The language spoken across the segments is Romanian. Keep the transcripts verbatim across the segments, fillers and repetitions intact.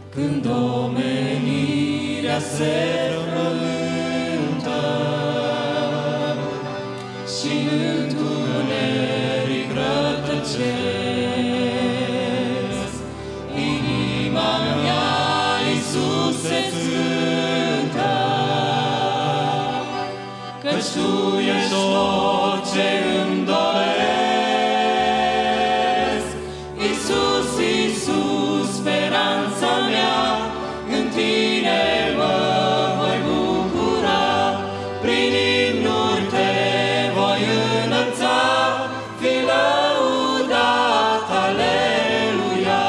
când omenirea se frământă și în întuneric rătăcesc, inima mea, Iisuse, cântă, căci Tu ești tot ce îmi doresc. Iisus, Iisus, speranța mea, în Tine mă voi bucura, prin imnuri Te voi înălța, fi lăudat, aleluia.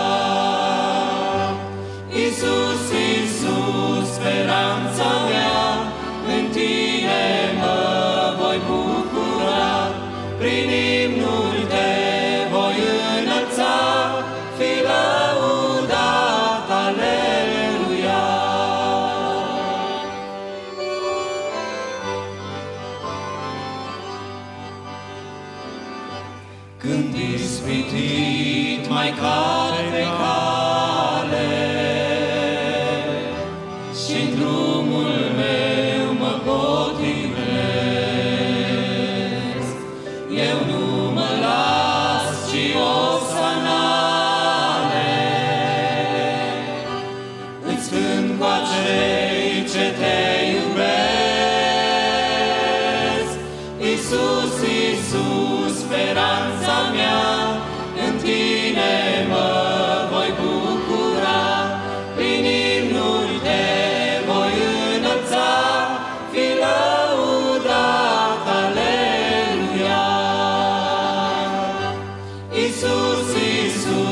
Iisus, Iisus, speranța mea, în Tine mă voi bucura, prin imnuri Te voi înălța, fi lăudat, aleluia. Când ispitit mai cad pe cale și-n drumul meu mă potrivesc, eu nu mă las, ci o sanale îți cânt cu acei ce Te iubesc. Iisus, Iisus, speranța mea, în Tine mă voi bucura, prin imnuri Te voi înălța, fi lăudat, aleluia. Iisus, Iisus,